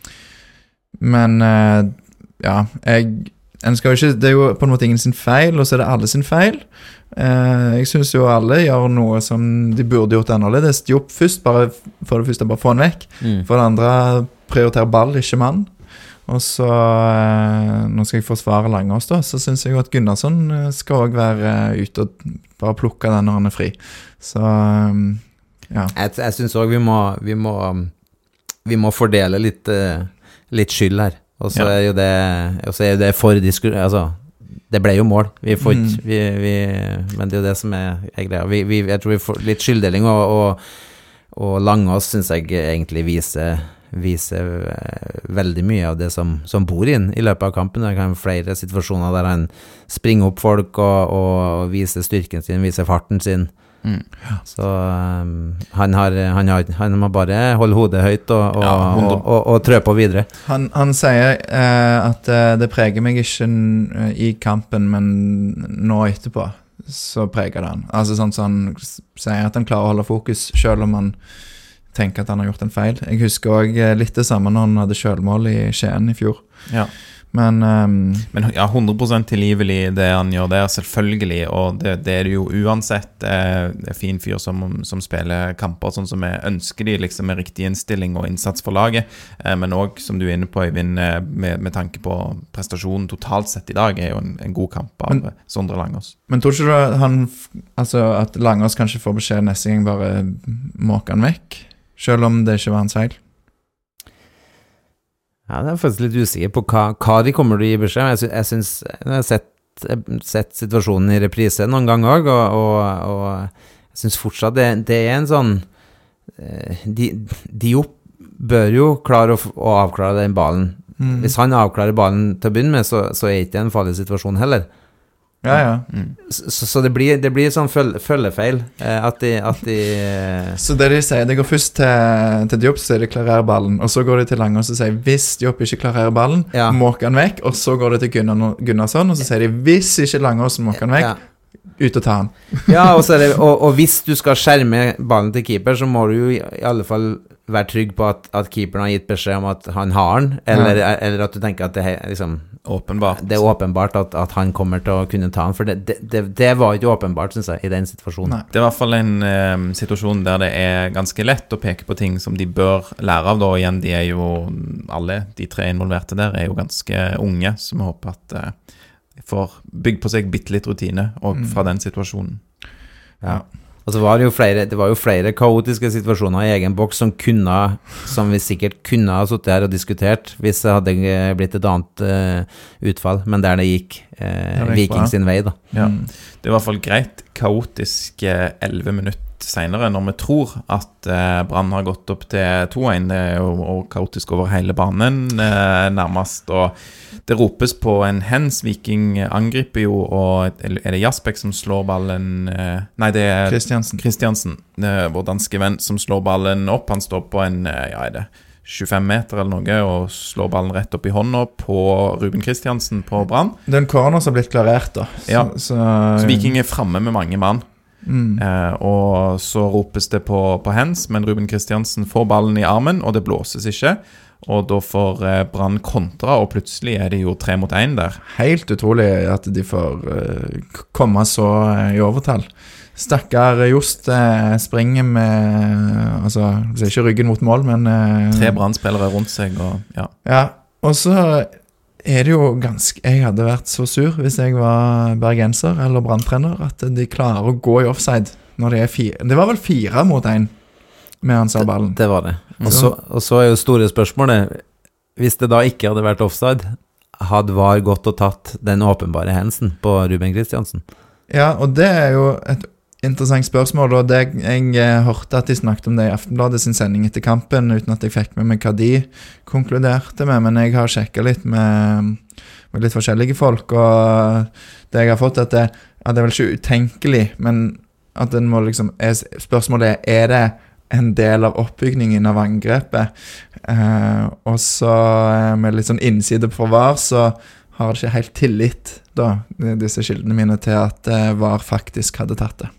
men eh, ja, jeg en skal jo ikke, det er jo på en måte ingen sin feil, og så er det alle sin feil. Eh, jeg synes jo alle gjør noe som de burde gjort annerledes. De opp først, bare for det første bare få han vekk. mm. For det andre, prioritere ball, ikke mann. Og så, eh, nå skal jeg forsvare Langås da, så synes jeg jo at Gunnarsson eh, skal også være eh, ute og bare plukke den når han er fri. Så, eh, ja. Jeg, jeg synes også vi må, vi må, vi må fordele litt, eh, litt skyld her. Og så Ja. er jo det, og så er jo det for diskur... Altså, det ble jo mål. Vi får ikke, vi, vi, men det er jo det som er, er greia. Vi, vi, jeg tror vi får litt skylddeling, og, og, og Langås synes jeg egentlig viser, viser eh, veldig mye av det som, som bor inn i løpet av kampen. Det kan være flere situasjoner der han springer opp folk og, og viser styrken sin, viser farten sin. Mm. Så um, han, har, han, har, han må bare holde hodet høyt og, og, Ja, hundre- og, og, og trø på videre. Han, han sier eh, at eh, det preger meg ikke n- i kampen, men nå etterpå så preger det han. Altså sånn som han s- sier at han klarer å holde fokus, selv om han tenker at han har gjort en feil. Jeg husker også litt det samme når han hadde selvmål i Skien i fjor. Ja. Men ehm, Men ja, hundre prosent tilgivelig det han gjør der, selvfølgelig, og det, det er det jo uansett eh, en fin fyr som, som spiller kamper sånn som vi ønsker de, liksom med riktig innstilling og innsats for laget, eh, men også, som du er inne på, Eivind, eh, med, med tanke på prestasjonen totalt sett i dag, er jo en, en god kamp av Men- Sondre Langås. Men tror ikke du han, f- altså at Langås kanskje får beskjed neste gang bare måke han vekk, selv om det ikke var hans feil? Ja, det er faktisk litt usikker på hva, hva de kommer til å gi beskjed. Jeg, sy jeg synes, jeg har sett, sett situasjonen i reprise noen ganger også, og, og, og jeg synes fortsatt det, det er en sånn, de, de opp bør jo klare å, å avklare den ballen. Mm. Hvis han avklarer ballen til å begynne med, så, så er det ikke en farlig situasjon heller. Ja, ja. Mm. Så, så det blir, det blir sånn føl følgefeil eh, at de, at de eh... Så det de sier, det går først til, til Diop, så sier de klarerer ballen, og så går de til Lange og så sier hvis Diop ikke klarerer ballen, ja. måker han vekk, og så går de til Gunnar, Gunnarsson, og så sier de hvis ikke Lange så måker han vekk, ja. ut og ta han. Ja, og, så er det, og, og hvis du skal skjerme ballen til keeper, så må du jo i alle fall være trygg på at, at keeperen har gitt beskjed om at han har den, eller, ja. eller at du tenker at det er liksom åpenbart. Det er åpenbart at, at han kommer til å kunne ta den, for det, det, det, det var ikke åpenbart, synes jeg, i den situasjonen. Nei. Det er i hvert fall en um, situasjon der det er ganske lett å peke på ting som de bør lære av, da, og igjen, de er jo, alle de tre involverte der er jo ganske unge, så vi håper at uh, de får bygd på seg bitte litt rutine, og mm. fra den situasjonen. Ja. Og så var det jo flere, det var jo flere kaotiske situasjoner i egen boks som kunne, som vi sikkert kunne ha suttet her og diskutert hvis det hadde blitt et annet uh, utfall, men der det gikk uh, Viking sin vei da. Ja. Det er i hvert fall greit kaotisk elleve minutter senere når vi tror at uh, Brann har gått opp til to en, det er jo og kaotisk over hele banen uh, nærmest, og det ropes på en hens. Viking angriper jo, og er det Jasbæk som slår ballen? Nei, det er Kristiansen. Kristiansen, vår danske venn, som slår ballen opp. Han står på en, ja, er det tjuefem meter eller noe, og slår ballen rett opp i hånda på Ruben Kristiansen på Brann. Det er en corner som har blitt klarert da. Så, ja, så, så Viking er fremme med mange mann. Mm. Eh, og så ropes det på, på hens, men Ruben Kristiansen får ballen i armen, og det blåses ikke. Og da får eh, Brann kontra, og plutselig er det jo tre mot en der. Helt utrolig at de får uh, komme så uh, i overtall. Stakkar Just uh, springer med, altså, det er ikke ryggen mot mål, men... Uh, tre Brann-spillere rundt seg, og ja. Ja, og så er det jo ganske... Jeg hadde vært så sur hvis jeg var bergenser eller Brann-trener, at de klarer å gå i offside når de er fire. Det var vel fire mot en med han sa ballen. Det, det var det. Og så, og så er jo store spørsmålet, hvis det da ikke hadde vært offside, hadde var gått og tatt den åpenbare hensen på Ruben Kristiansen? Ja, og det er jo et interessant spørsmål, og det, jeg, jeg hørte at de snakket om det i Aftenbladet sin sending etter kampen, uten at jeg fikk med meg hva de konkluderte med, men jeg har sjekket litt med, med litt forskjellige folk, og det jeg har fått at det, ja, det er vel ikke utenkelig, men at den må liksom, er, spørsmålet er, er det en del av oppbygningen av angrepet, eh, og så med litt sånn innside på var, så har det ikke helt tillit da, disse kildene mine til at eh, var faktisk hadde tatt det.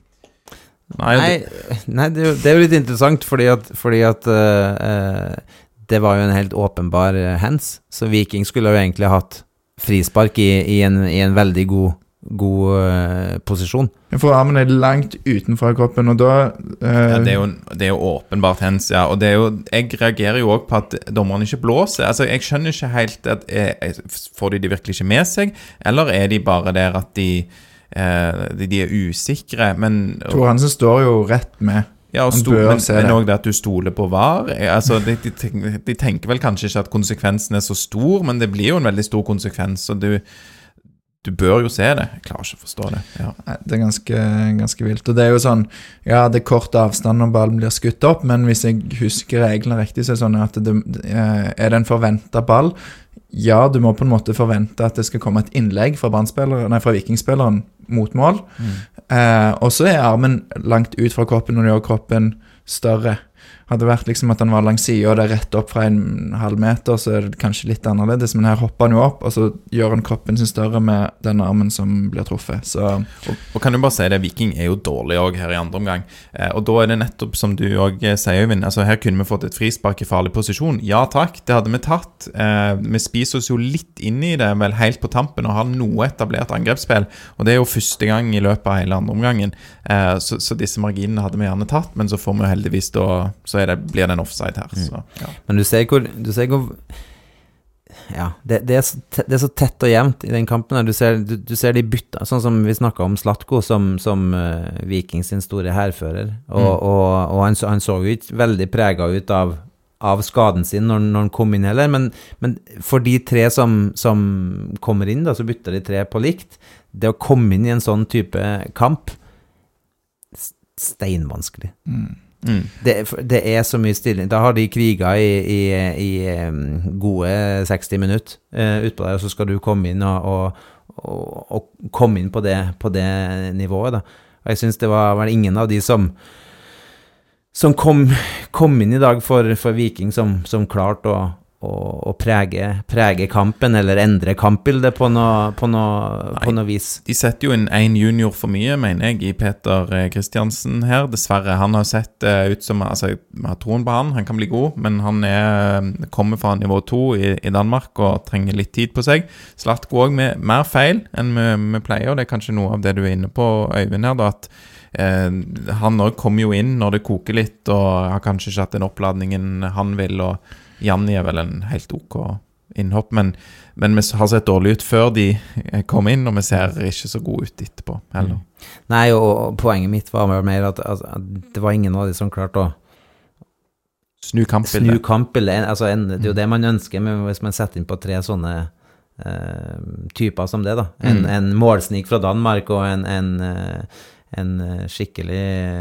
Nei, det, nei det, er jo, det er jo litt interessant, fordi at, fordi at uh, det var jo en helt åpenbar hens, så Viking skulle jo egentlig hatt frispark i, i, en, i en veldig god god uh, posisjon. For armen er langt utenfor kroppen, og da... Uh... Ja, det er, jo, det er jo åpenbart hens, ja, og det er jo, jeg reagerer jo også på at dommeren ikke blåser. Altså, jeg skjønner ikke helt at, er, får de de virkelig ikke med seg, eller er de bare der at de, uh, de, de er usikre, men... Tor Hansen står jo rett med. Ja, og sto, men, men også det at du stoler på var. Altså, de, de, tenker, de tenker vel kanskje ikke at konsekvensen er så stor, men det blir jo en veldig stor konsekvens, og du... Du bør jo se det. Jeg klarer ikke å forstå det. Ja. Det er ganske, ganske vilt. Og det er jo sånn, ja, det er kort avstand når ballen blir skutt opp, men hvis jeg husker reglene riktig, så er det sånn at det, er det en forventet ball, ja, du må på en måte forvente at det skal komme et innlegg fra, nei, fra vikingspilleren mot mål. Mm. Eh, og så er armen langt ut fra kroppen, og det gjør kroppen større. Hadde det vært liksom at han var langs siden, og det er rett opp fra en halv meter, så er det kanskje litt annerledes, men her hopper han jo opp, og så gjør han kroppen sin større med den armen som blir truffet. Så... Og, og kan du bare si det, Viking er jo dårlig også her i andre omgang, eh, og da er det nettopp som du også sier, Øyvind, altså her kunne vi fått et frispark i farlig posisjon. Ja takk, det hadde vi tatt. Eh, vi spiser oss jo litt inn i det, vel helt på tampen, og har noe etablert angrepsspill, og det er jo første gang i løpet av hele andre omgangen, eh, så, så disse marginene hadde vi gjerne tatt, men så får vi heldigvis da, så er det, blir det en offside her. Så, ja. Men du ser hvor, du ser hvor ja, det, det, er så, det er så tett og jevnt i den kampen her. Du ser, du, du ser de bytta, sånn som vi snakket om Slatko som, som uh, Viking sin store herfører, og, mm. og, og han, han så jo ikke veldig preget ut av av skaden sin når, når han kom inn heller, men, men for de tre som, som kommer inn da, så bytter de tre på likt. Det å komme inn i en sånn type kamp, steinvanskelig. Mm. Mm. Det, det er så mye stilling. Da har de kriget i, i, i gode seksti minutter uh, utpå der, og så skal du komme inn og, og, og, og komme inn på det, på det nivået da. Og jeg synes det var, var ingen av de som som kom, kom inn i dag for, for Viking som, som klarte å, å, å prege, prege kampen, eller endre kampbildet på noe, på noe, på noe vis. De setter jo inn en junior for mye, mener jeg, i Peter Kristiansen her. Dessverre, han har sett uh, ut som, altså, jeg har troen på han, han kan bli god, men han er, kommer fra nivå to i, i Danmark og trenger litt tid på seg. Slatko også med mer feil enn vi, vi pleier, og det er kanskje noe av det du er inne på, Øyvind her, da, at Eh, han også kommer jo inn når det koker litt, og har kanskje ikke hatt den oppladningen han vil, og Janni er vel en helt ok innhopp, men, men vi har sett dårlig ut før de kom inn, og vi ser ikke så god ut etterpå heller. Mm. Nei, og, og poenget mitt var mer at, at, at det var ingen av de som klarte å snu kampbildet. Snu kampbildet, altså en, det er jo det man ønsker med, hvis man setter inn på tre sånne eh, typer som det da. En, mm. en målsnik fra Danmark og en, en eh, en skikkelig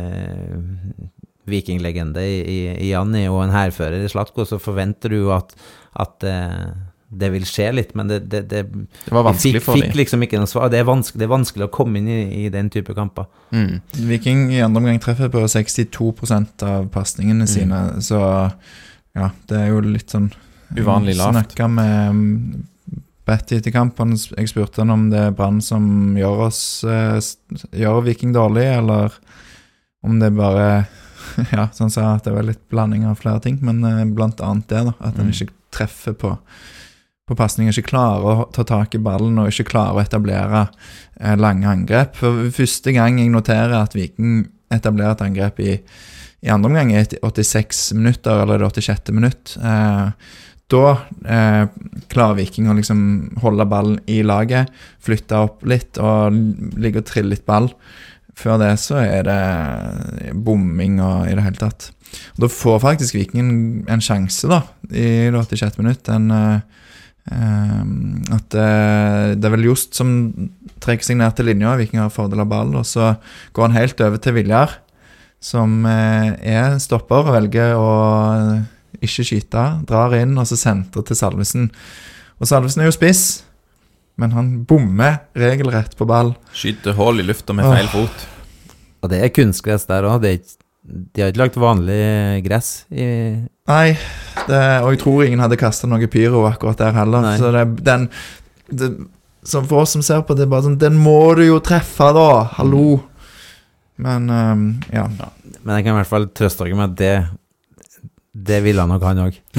vikinglegende i, i, i Janni og en herfører i Slatko, så forventer du at, at eh, det vil skje litt, men det, det, det, det var vanskelig fikk, for dem. Fikk liksom ikke noe svar. Det er vanskelig, det er vanskelig å komme inn i, i den type kamper. Mm. Viking i andre omgang treffer på sekstito prosent av passningene mm. sine, så ja, det er jo litt sånn uvanlig lavt. Snakket med Betty til kampen, jeg spurte han om det er Brann som gjør oss eh, gjør Viking dårlig, eller om det bare ja, sånn sa at det var litt blanding av flere ting, men eh, blant annet det da, at han mm. ikke treffer på på passning, ikke klarer å ta tak i ballen og ikke klarer å etablere eh, lange angrep. For første gang jeg noterer at Viking etablerer et angrep i, i andre omgang i åttiseks minutter, eller det åttisjette minutt, eh, da eh, klarer Viking å liksom holde ballen i laget, flytte opp litt og ligge og trille litt ball. Før det så er det bomming og i det hele tatt. Og da får faktisk Viking en, en sjanse da, i det åttisjette minutt. En, eh, at eh, det er vel Just som trekker seg ned til linja, Viking har fordel av ball, og så går han helt over til Viljar, som eh, er stopper og velger å ikke skyte, drar inn og så sentrer til Salvesen. Og Salvesen er jo spiss, men han bommer regelrett på ball. Skyter hål i lufta med feil fot. Og det er kunstgress der også. De har ikke lagt vanlig gress i... Nei, det, og jeg tror ingen hadde kastet noe pyro akkurat der heller. Nei. Så det, den, det, som for oss som ser på det, er bare sånn, den må du jo treffe da, hallo. Men, um, ja. Men jeg kan i hvert fall trøste dere med at det Det vil han nok han også.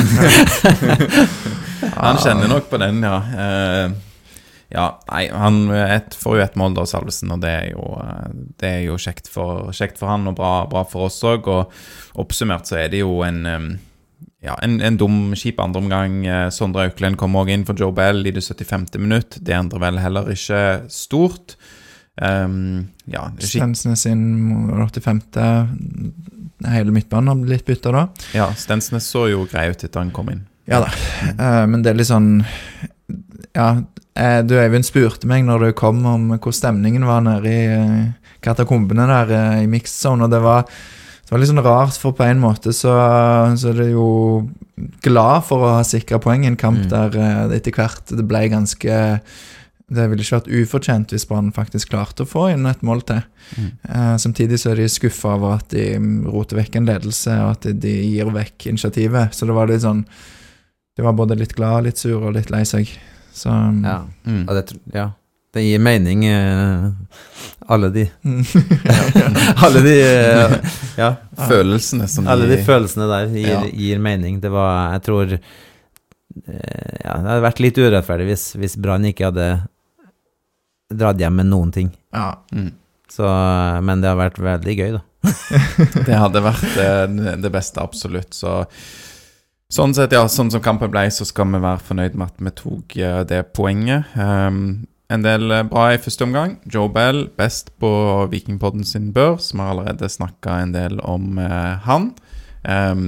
Han kjenner nok på den, ja. Uh, ja, nei, han et, får jo et mål da, Salvesen, og det er jo, det er jo kjekt, for, kjekt for han, og bra, bra for oss også. Og oppsummert så er det jo en, um, ja, en, en dum, kjip andre omgang. Uh, Sondre Auklend kom også inn for Joe Bell i det syttifemte minutt. Det endrer vel heller ikke stort. Um, ja, Stensnes inn åttifemte hele midtbanen har blitt byttet da. Ja, Stensnes så jo grei ut etter han kom inn. Ja da, uh, men det er litt sånn ja, uh, du Eivind spurte meg når du kom om hvor stemningen var nede i uh, katakombene der uh, i mixed zone, og det var, det var litt sånn rart, for på en måte så, så er det jo glad for å ha sikret poeng i en kamp mm. der uh, etter hvert det ble ganske det ville ikke vært ufortjent hvis Brann faktisk klarte å få inn et mål til. Mm. Eh, samtidig så er de skuffet over at de roter vekk en ledelse, og at de gir vekk initiativet. Så det var litt sånn, de var både litt glad, litt sur og litt lei seg. Så, ja, mm. og det, ja. det gir mening, eh, alle de, alle de, eh, ja. Følelsene som alle de... de følelsene der gir, ja. gir mening. Det var, jeg tror, eh, ja, det hadde vært litt urettferdig hvis, hvis Brann ikke hadde dratt hjem med noen ting. Ja. Mm. Så, men det har vært veldig gøy da. Det hadde vært det, det beste, absolutt. Så, sånn sett, ja, sånn som kampen ble, så skal vi være fornøyd med at vi tok det poenget. Um, en del bra i første omgang. Joe Bell, best på Vikingpodden sin børs. Vi har allerede snakket en del om uh, han. Um,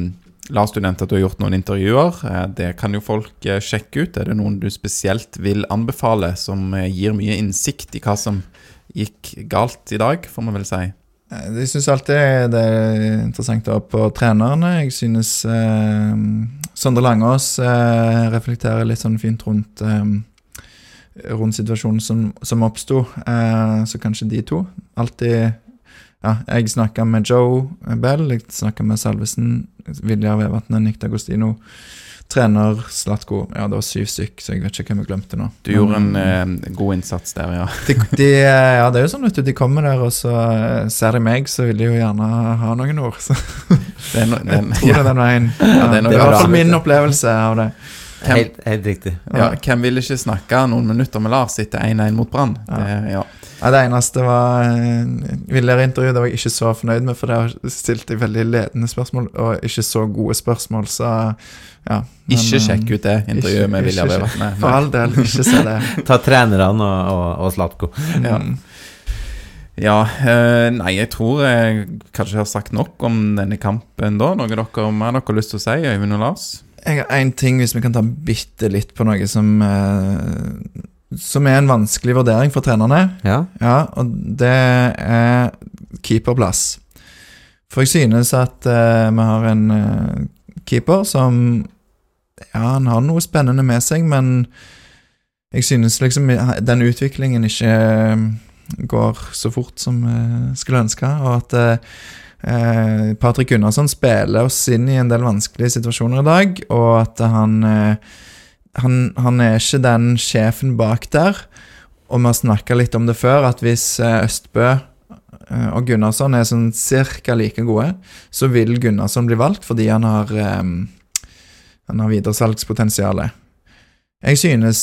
Lars, du nevnte at du har gjort noen intervjuer. Eh, det kan jo folk eh, sjekke ut. Er det noen du spesielt vil anbefale som eh, gir mye innsikt i hva som gikk galt i dag, får man vel si? Jeg synes alltid det er interessant å ha på trenerne. Jeg synes eh, Sondre Langås eh, reflekterer litt sånn fint rundt, eh, rundt situasjonen som, som oppstod. Eh, så kanskje de to. Alltid, ja, jeg snakket med Joe Bell, jeg snakket med Salvesen, Viljar Vevatnet, Nick D'Agostino, trener Zlatko, ja det var syv stykk, så jeg vet ikke hvem jeg glemte nå. Du gjorde en eh, god innsats der, ja. De, de, ja, det er jo sånn, vet du, de kommer der, og så ser de meg, så vil de jo gjerne ha noen ord. Så. Det er no, den, jeg tror ja. det er den veien. Ja, ja, det er, det er i hvert fall min opplevelse av det. Hvem, helt, helt riktig. Ja, hvem vil ikke snakke noen minutter med Lars etter en en mot Brann? Ja. Det, ja. Ja, det eneste var Viljar intervju, det var jeg ikke så fornøyd med, for det har stilt jeg veldig ledende spørsmål, og ikke så gode spørsmål, så ja. Men, ikke sjekk ut det intervjuet ikke, med Viljar Vevatnet. For all del, ikke se det. Ta trenerne og, og, og Zlatko. Ja. Ja, eh, nei, jeg tror jeg kanskje har sagt nok om denne kampen da. Noe dere, har dere lyst til å si, Øyvind og Lars? Jeg har en ting, hvis vi kan ta bitte litt på noe som, eh, som er en vanskelig vurdering for trenerne. Ja. Ja, og det er keeperplass. For jeg synes at eh, vi har en eh, keeper som, ja, han har noe spennende med seg, men jeg synes liksom den utviklingen ikke går så fort som jeg skulle ønske, og at eh, Patrick Gunnarsson spiller oss inn i en del vanskelige situasjoner i dag, og at han, eh, han, han er ikke den sjefen bak der, og vi har snakket litt om det før, at hvis eh, Østbø eh, og Gunnarsson er sånn cirka like gode, så vil Gunnarsson bli valgt, fordi han har, eh, han har videresalgspotensialet. Jeg synes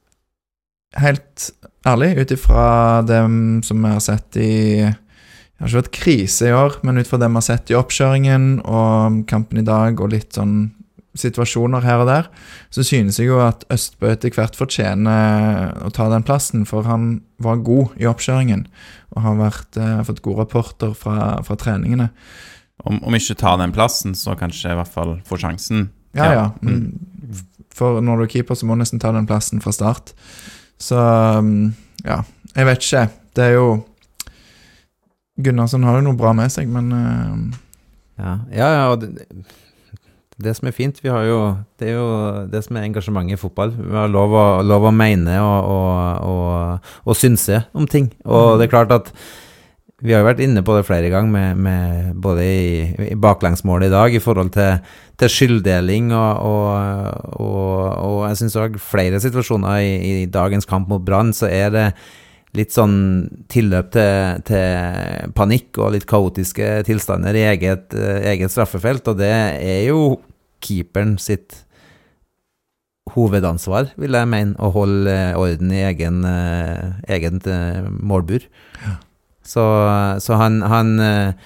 helt ærlig, utifra dem som vi har sett i, det har ikke vært krise i år, men utifra dem vi har sett i oppkjøringen og kampen i dag og litt sånn situasjoner her og der, så synes jeg jo at Østbø etter hvert fortjener å ta den plassen, for han var god i oppkjøringen og har vært, eh, fått gode rapporter fra, fra treningene. Om, om ikke ta den plassen, så kanskje i hvert fall få sjansen. Ja, ja. Mm. For når du er keeper, så må du nesten ta den plassen fra start. Så, ja, jeg vet ikke. Det er jo Gunnarsson har jo noe bra med seg, men uh... ja, ja, ja, og det, det som er fint, vi har jo det er jo det som er engasjementet i fotball. Vi har lov å, lov å mene og, og, og, og synse om ting. Og det er klart at vi har jo vært inne på det flere ganger med, med både i, i baklengsmålet i dag i forhold til, til skylddeling og, og, og, og jeg synes også flere situasjoner i, i dagens kamp mot Brann, så er det litt sånn tilløp til, til panikk og litt kaotiske tilstander i eget, eget straffefelt, og det er jo keeperen sitt hovedansvar, vil jeg mene, å holde orden i egen, egen målbur. Ja. Så, så han, han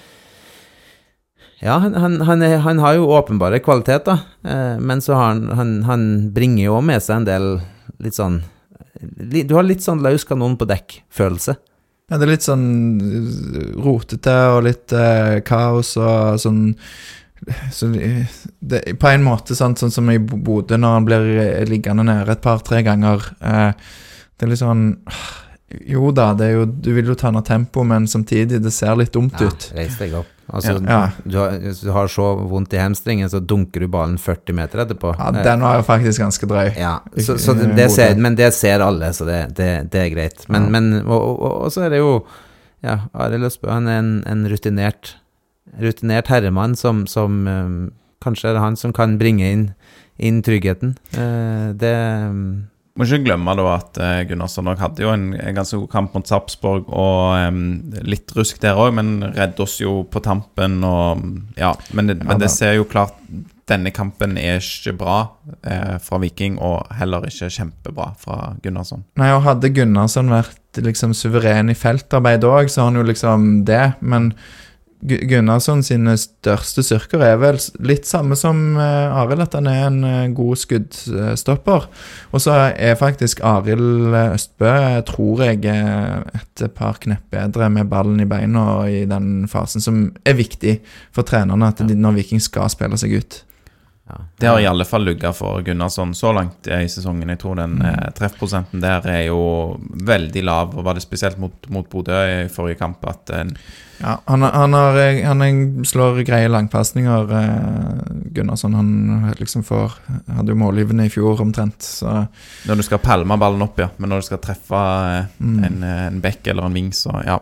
ja, han, han, han, er, han har jo åpenbare kvaliteter, eh, men så har han, han, han bringer jo med seg en del litt sånn, li, du har litt sånn løs kanon på dekk følelse. Ja, det er litt sånn rotete og litt eh, kaos og sånn, så det, på en måte sånn, sånn som i Bodø når han blir liggende nede et par-tre ganger, eh, det er litt sånn... Jo da, det er jo, du vil jo ta ned tempo, men samtidig det ser litt dumt ja, ut. Reis deg opp. Altså, ja. du, har, du har så vondt i hamstringen, så dunker du ballen førti meter etterpå. Ja, den var jo faktisk ganske drøy. Ja, så, så det, det ser, men det ser alle, så det, det, det er greit. Men, ja. men og, og, og så er det jo, ja, Arild Østbø, han er en, en rutinert, rutinert herremann som, som um, kanskje er det han som kan bringe inn, inn tryggheten. Uh, det... Um, Må ikke glemme da at uh, Gunnarsson hadde jo en, en ganske god kamp mot Sarpsborg og um, litt rusk der også, men redde oss jo på tampen og ja, men det, ja, men det ser jo klart denne kampen er ikke bra eh, fra Viking og heller ikke kjempebra fra Gunnarsson. Nei, og hadde Gunnarsson vært liksom suveren i feltarbeid også, så har han jo liksom det, men Gunnarsson sine største styrker er vel litt samme som uh, Arild, at han er en uh, god skuddstopper. Og så er faktisk Arild Østbø, tror jeg, et par knepp bedre med ballen i beina i den fasen som er viktig for trenerne, at de, når Viking skal spille seg ut. Ja. Det har i alle fall lugget for Gunnarsson så langt i sesongen. Jeg tror den eh, treffprosenten der er jo veldig lav, og var det spesielt mot, mot Bodø i forrige kamp at en Ja, han, han, har, han slår greie langpassninger, eh, Gunnarsson. Han liksom får, hadde jo målgivende i fjor omtrent, så Når du skal palme ballen opp, ja, men når du skal treffe eh, Mm. en, en bekk eller en ving, så ja.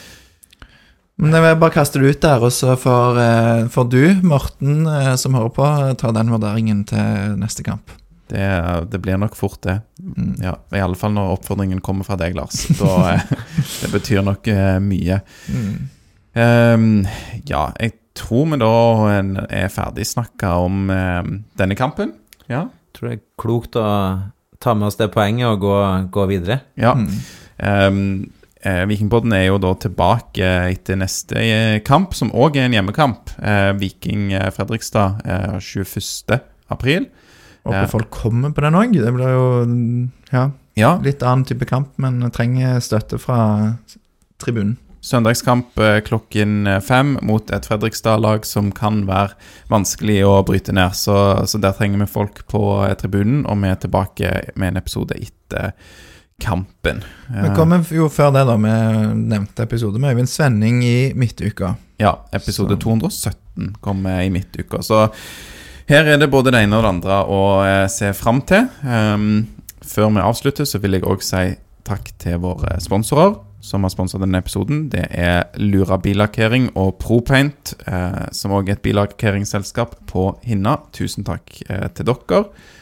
Men jeg vil bare kaste det ut der, og så får, eh, får du, Morten, eh, som hører på, ta den vurderingen til neste kamp. Det, det blir nok fort det. Mm. Ja, i alle fall når oppfordringen kommer fra deg, Lars. Da, eh, det betyr nok eh, mye. Mm. Um, ja, jeg tror vi da er ferdig snakket om eh, denne kampen. Ja. Jeg tror det er klokt å ta med oss det poenget og gå, gå videre. Ja. Mm. Um, eh, Vikingpodden er jo da tilbake etter neste eh, kamp, som også er en hjemmekamp. Eh, Viking eh, Fredrikstad eh, tjueførste april. Håper Ja. folk kommer på den også. Det blir jo ja, Ja, litt annen type kamp, men trenger støtte fra tribunen. søndagskamp eh, klokken fem mot et Fredrikstad-lag som kan være vanskelig å bryte ned. Så, så der trenger vi folk på eh, tribunen, og vi er tilbake med en episode etter kampen. Vi kommer jo før det da, med nevnte episode med Øyvind Svenning i midtuka. Ja, episode Så. to hundre og sytten kommer i midtuka. Så her er det både det ene og det andre å eh, se frem til. Um, før vi avslutter, så vil jeg også si takk til våre sponsorer som har sponset denne episoden. Det er Lura Billakkering og ProPaint, eh, som også er et billakkeringsselskap på Hinna. Tusen takk eh, til dere.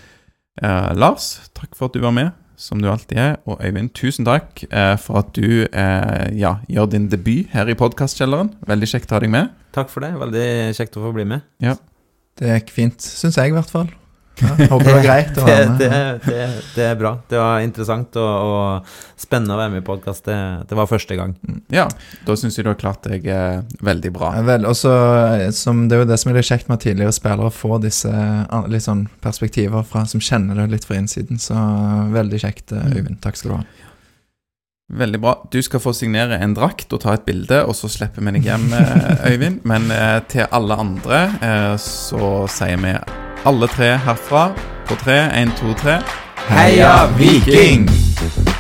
Eh, Lars, takk for at du var med, som du alltid er. Og Øyvind, tusen takk eh, for at du eh, ja, gjør din debut her i podcastkjelleren. Veldig kjekt å ha deg med. Takk for det, veldig kjekt å få bli med. Det gikk fint, synes jeg i hvert fall. Ja, håper det var greit å Det, være med. det, det, det er bra. Det var interessant og, og spennende å være med i podcast. Det, det var første gang. Ja, da synes jeg du har klart deg eh, veldig bra. Ja, vel, og så, som, det er jo det som er litt kjekt med tidligere spillere, å få disse an- litt sånn perspektiver fra, som kjenner det litt fra innsiden, så veldig kjekt, Øyvind. Takk skal du ha. Veldig bra. Du skal få signere en drakt og ta et bilde, og så slipper vi deg hjem, eh, Øyvind. Men eh, til alle andre eh, så sier vi alle tre herfra på tre, en, to, tre. Heia Viking!